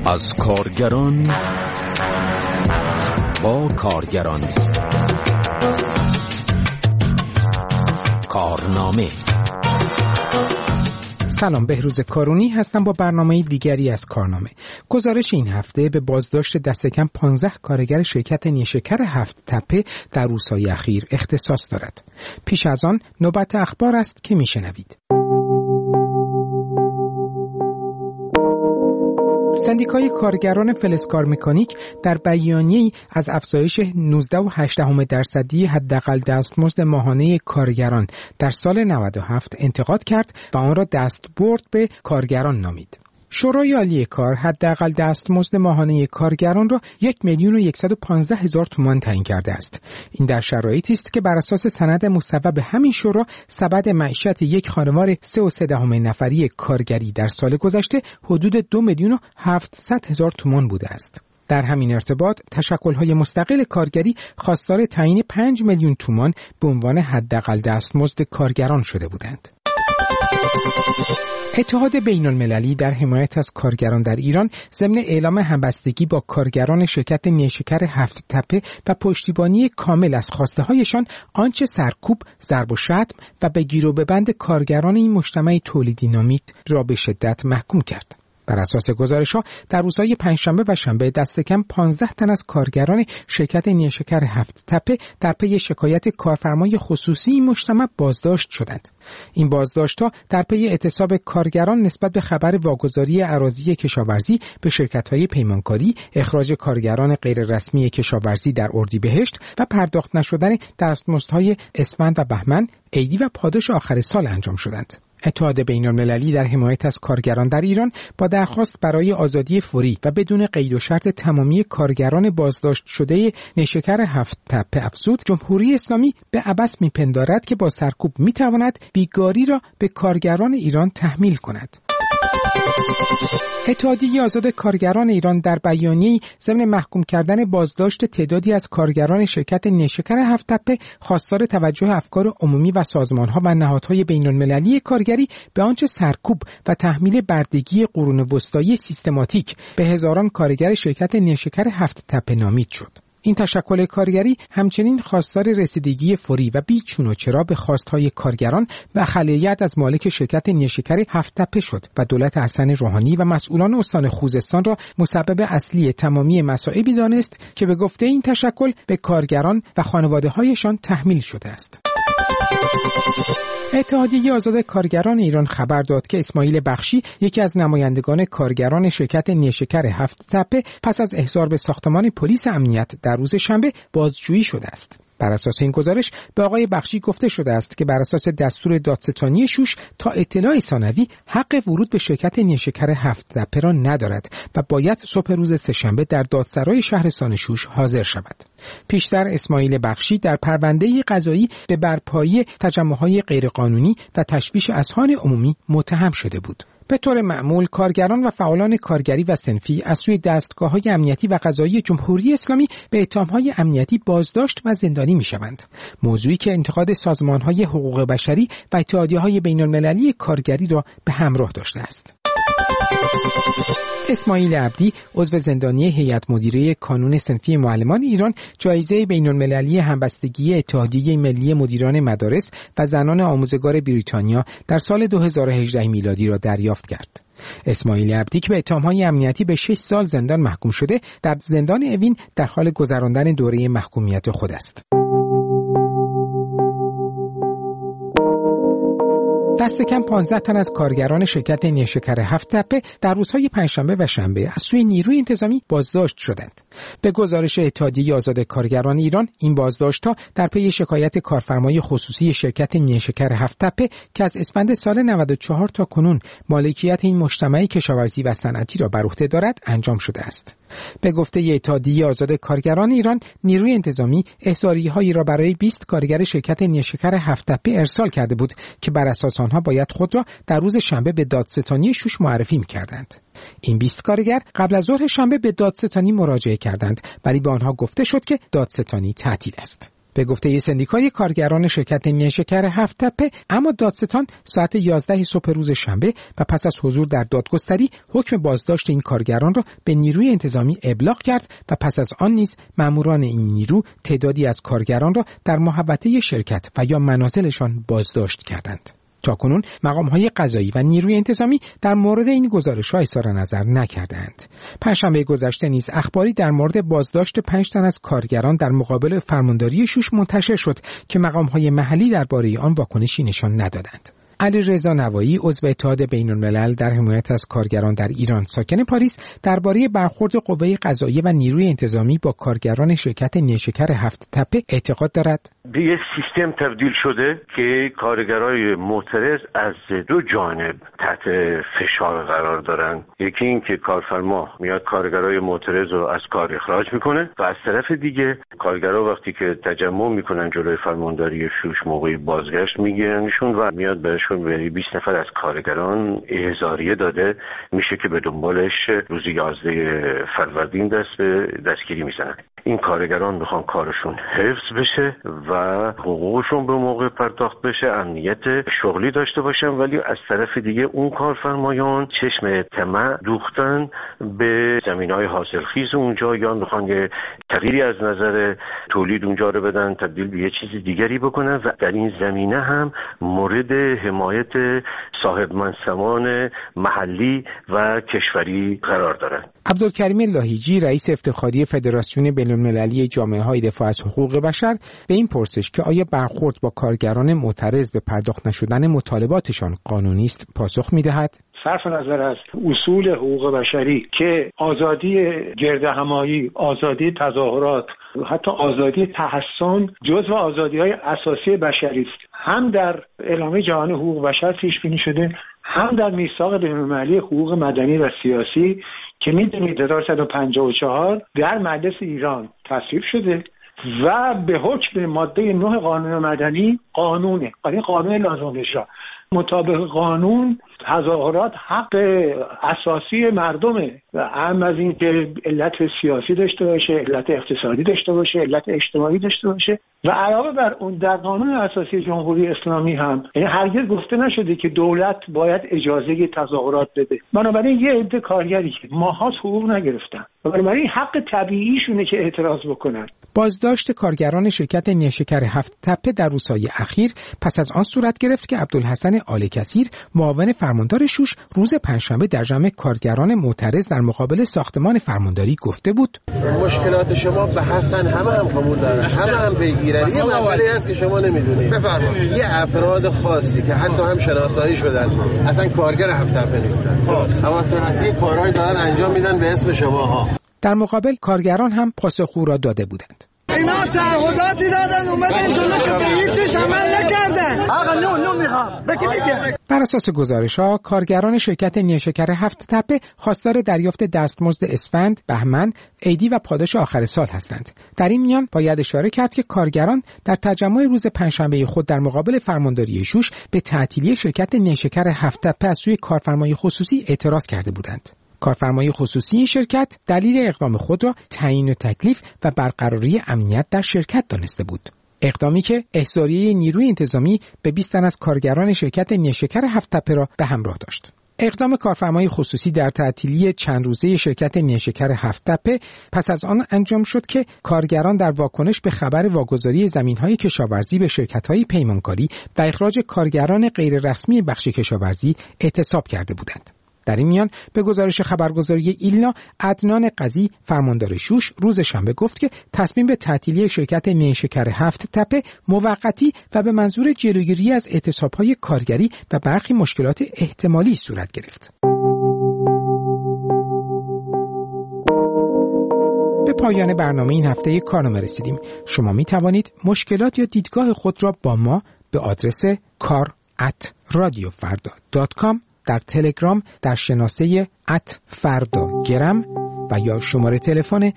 از کارگران با کارگران. کارنامه. سلام، بهروز کارونی هستم با برنامه دیگری از کارنامه. گزارش این هفته به بازداشت دست کم 15 کارگر شرکت نیشکر هفت تپه در روزهای اخیر اختصاص دارد. پیش از آن نوبت اخبار است که میشنوید. سندیکای کارگران فلزکار مکانیک در بیانیه‌ای از افزایش 19.8% حداقل دستمزد ماهانه کارگران در سال 97 انتقاد کرد و آن را دستبرد به کارگران نامید. شورای عالی کار حداقل دستمزد ماهانه کارگران را 1,115,000 تومان تعیین کرده است. این در شرایطی است که بر اساس سند مصوب همین شورا سبد معیشت یک خانوار 3.3 نفری کارگری در سال گذشته حدود 2,700,000 تومان بوده است. در همین ارتباط تشکل‌های مستقل کارگری خواستار تعیین 5 میلیون تومان به عنوان حداقل دستمزد کارگران شده بودند. اتحاد بین‌المللی در حمایت از کارگران در ایران ضمن اعلام همبستگی با کارگران شرکت نیشکر هفت تپه و پشتیبانی کامل از خواسته‌هایشان آنچه سرکوب، ضرب و شتم و به گیر و ببند کارگران این مجتمع تولیدی نامید را به شدت محکوم کرد. بر اساس گزارش‌ها در روزهای پنجشنبه و شنبه دست کم 15 تن از کارگران شرکت نیشکر هفت تپه در پی شکایت کارفرمای خصوصی این مجتمع بازداشت شدند. این بازداشت‌ها در پی اعتصاب کارگران نسبت به خبر واگذاری اراضی کشاورزی به شرکت‌های پیمانکاری، اخراج کارگران غیررسمی کشاورزی در اردیبهشت و پرداخت نشدن دستمزدهای اسفند و بهمن، عیدی و پاداش آخر سال انجام شدند. اتحاد بین‌المللی در حمایت از کارگران در ایران با درخواست برای آزادی فوری و بدون قید و شرط تمامی کارگران بازداشت شده نیشکر هفت تپه افزود، جمهوری اسلامی به عبث می‌پندارد که با سرکوب می‌تواند بیگاری را به کارگران ایران تحمیل کند. اتحادیه آزاد کارگران ایران در بیانیه‌ای ضمن محکوم کردن بازداشت تعدادی از کارگران شرکت نیشکر هفت تپه خواستار توجه افکار عمومی و سازمان‌ها و نهادهای بین‌المللی کارگری به آنچه سرکوب و تحمیل بردگی قرون وسطایی سیستماتیک به هزاران کارگر شرکت نیشکر هفت تپه نامید شد. این تشکل کارگری همچنین خواستار رسیدگی فوری و بی چون و چرا به خواستهای کارگران و خلاعیت از مالک شرکت نیشکر هفت تپه شد و دولت حسن روحانی و مسئولان استان خوزستان را مسبب اصلی تمامی مصائبی دانست که به گفته این تشکل به کارگران و خانواده‌هایشان تحمیل شده است. اتحادیه آزاد کارگران ایران خبر داد که اسماعیل بخشی، یکی از نمایندگان کارگران شرکت نیشکر هفت تپه، پس از احضار به ساختمان پلیس امنیت در روز شنبه بازجویی شده است. بر اساس این گزارش به آقای بخشی گفته شده است که بر اساس دستور دادستانی شوش تا اطلاع ثانوی حق ورود به شرکت نیشکر هفت تپه را ندارد و باید صبح روز سه‌شنبه در دادسرای شهرستان شوش حاضر شود. پیشتر اسماعیل بخشی در پرونده قضایی به برپایی تجمع‌های غیرقانونی و تشویش اذهان عمومی متهم شده بود. به طور معمول کارگران و فعالان کارگری و صنفی از سوی دستگاه‌های امنیتی و قضایی جمهوری اسلامی به اتهام‌های امنیتی بازداشت و زندانی می‌شوند. موضوعی که انتقاد سازمان‌های حقوق بشری و اتحادیه‌های بین‌المللی کارگری را به همراه داشته است. اسماعیل عبدی، عضو زندانی هیئت مدیره کانون صنفی معلمان ایران، جایزه بین‌المللی همبستگی اتحادیه ملی مدیران مدارس و زنان آموزگار بریتانیا در سال 2018 میلادی را دریافت کرد. اسماعیل عبدی که به اتهام‌های امنیتی به 6 سال زندان محکوم شده، در زندان اوین در حال گذراندن دوره محکومیت خود است. دست کم 15 تن از کارگران شرکت نیشکر هفت تپه در روزهای پنجشنبه و شنبه از سوی نیروی انتظامی بازداشت شدند. به گزارش اتحادیه آزاد کارگران ایران، این بازداشت‌ها در پی شکایت کارفرمای خصوصی شرکت نیشکر هفت تپه که از اسفند سال 94 تا کنون مالکیت این مجتمع کشاورزی و صنعتی را بر عهده دارد انجام شده است. به گفته اتحادیه آزاد کارگران ایران، نیروی انتظامی احضاریه‌هایی را برای 20 کارگر شرکت نیشکر هفت تپه ارسال کرده بود که بر اساس آنها باید خود را در روز شنبه به دادستانی شوش معرفی می‌کردند. این 20 کارگر قبل از ظهر شنبه به دادستانی مراجعه کردند، ولی به آنها گفته شد که دادستانی تعطیل است. به گفته سندیکای کارگران شرکت نیشکر هفت تپه، اما دادستان ساعت 11 صبح روز شنبه و پس از حضور در دادگستری حکم بازداشت این کارگران را به نیروی انتظامی ابلاغ کرد و پس از آن نیز ماموران این نیرو تعدادی از کارگران را در محوطه شرکت و یا منازلشان بازداشت کردند. تاکنون مقام‌های قضایی و نیروی انتظامی در مورد این گزارش‌ها اظهار نظر نکردند. پنجشنبه گذشته نیز اخباری در مورد بازداشت 5 تن از کارگران در مقابل فرمانداری شوش منتشر شد که مقام‌های محلی درباره آن واکنشی نشان ندادند. علیرضا نوایی، عضو اتحاد بین‌الملل در حمایت از کارگران در ایران ساکن پاریس، درباره برخورد قوه قضاییه و نیروی انتظامی با کارگران شرکت نیشکر هفت تپه اعتقاد دارد. به یه سیستم تبدیل شده که کارگرای معترض از دو جانب تحت فشار قرار دارن. یکی این که کارفرما میاد کارگرای معترض رو از کار اخراج میکنه و از طرف دیگه کارگرا وقتی که تجمع میکنن جلوی فرمانداری شوش موقعی بازگشت میگیرنشون و میاد بهشون به 20 نفر از کارگران احضاریه داده میشه که به دنبالش روز 11 فروردین دست به دستگیری میزنن. این کارگران میخوان کارشون حفظ بشه و حقوقشون به موقع پرداخت بشه، امنیت شغلی داشته باشن، ولی از طرف دیگه اون کارفرمایان چشم طمع دوختن به زمینهای حاصلخیز اونجا یا میخوان یه تغییری از نظر تولید اونجا رو بدن، تبدیل به یه چیز دیگری بکنن و در این زمینه هم مورد حمایت صاحب منصبان محلی و کشوری قرار دارن. عبدالکریم لاهیجی، رئیس افتخاری فدراسیون بین‌المللی جامعه‌های دفاع از حقوق بشر، به این پرسش که آیا برخورد با کارگران معترض به پرداخت نشدن مطالباتشان قانونی است پاسخ می‌دهد. صرف نظر از اصول حقوق بشری که آزادی گردهمایی، آزادی تظاهرات، حتی آزادی تحصن جزو آزادی‌های اساسی بشری است، هم در اعلامیه جهانی حقوق بشر پیش بینی شده، هم در میثاق بین‌المللی حقوق مدنی و سیاسی که می‌دونید 1154 در مجلس ایران تصویب شده و به حکم ماده 9 قانون مدنی قانونه، این قانون لازم اجرا. مطابق قانون تظاهرات حق اساسی مردمه و هم از این که علت سیاسی داشته باشه، علت اقتصادی داشته باشه، علت اجتماعی داشته باشه و علاوه بر اون در قانون اساسی جمهوری اسلامی هم هرگز گفته نشده که دولت باید اجازه تظاهرات بده. بنابراین یه عده کارگری که ماهاست حقوق نگرفتن و بنابراین حق طبیعیشونه که اعتراض بکنن. بازداشت کارگران شرکت نیشکر هفت تپه در روزهای اخیر پس از آن صورت گرفت که عبدالحسن آل کثیر، معاون فرماندار شوش، روز پنجشنبه در جمع کارگران معترض در مقابل ساختمان فرمانداری گفته بود: مشکلات شما به حسن همه هم قبول دارن، همه هم پیگیرن. یه مسئله هست که شما نمیدونید. بفرمایید. یه افراد خاصی که حتی هم شناسایی شدن اصلا کارگر هفت تپه نیستن، حواس رسی کارهای دارن انجام میدن به اسم شماها. در مقابل کارگران هم پاسخ را داده بودند. اینا تعهداتی دادن اومدن جلو که به هیچیش عمل نکردن. آقا نو میخوام بگی میگه. بر اساس گزارش‌ها کارگران شرکت نیشکر هفت تپه خواستار دریافت دستمزد اسفند، بهمن، عیدی و پاداش آخر سال هستند. در این میان باید اشاره کرد که کارگران در تجمع روز پنجشنبه خود در مقابل فرمانداری شوش به تعطیلی شرکت نیشکر هفت تپه از سوی کارفرمای خصوصی اعتراض کرده بودند. کارفرمای خصوصی این شرکت دلیل اقدام خود را تعیین تکلیف و برقراری امنیت در شرکت دانسته بود. اقدامی که احضاریه نیروی انتظامی به 20 تن از کارگران شرکت نیشکر هفت تپه را به همراه داشت. اقدام کارفرمای خصوصی در تعطیلی چند روزه شرکت نیشکر هفت تپه پس از آن انجام شد که کارگران در واکنش به خبر واگذاری زمین‌های کشاورزی به شرکت‌های پیمانکاری و اخراج کارگران غیررسمی بخش کشاورزی اعتصاب کرده بودند. در این میان به گزارش خبرگزاری ایلنا، عدنان قضی، فرماندار شوش، روز شنبه گفت که تصمیم به تعطیلی شرکت نیشکر هفت تپه موقتی و به منظور جلوگیری از اعتصاب‌های کارگری و برخی مشکلات احتمالی صورت گرفت. به پایان برنامه این هفته کارنامه رسیدیم. شما می توانید مشکلات یا دیدگاه خود را با ما به آدرس kar@radiofarda.com در تلگرام در شناسه @فردا_گرم و یا شماره تلفن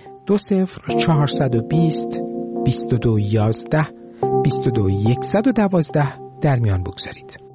20420 2211 22112 در میان بگذارید.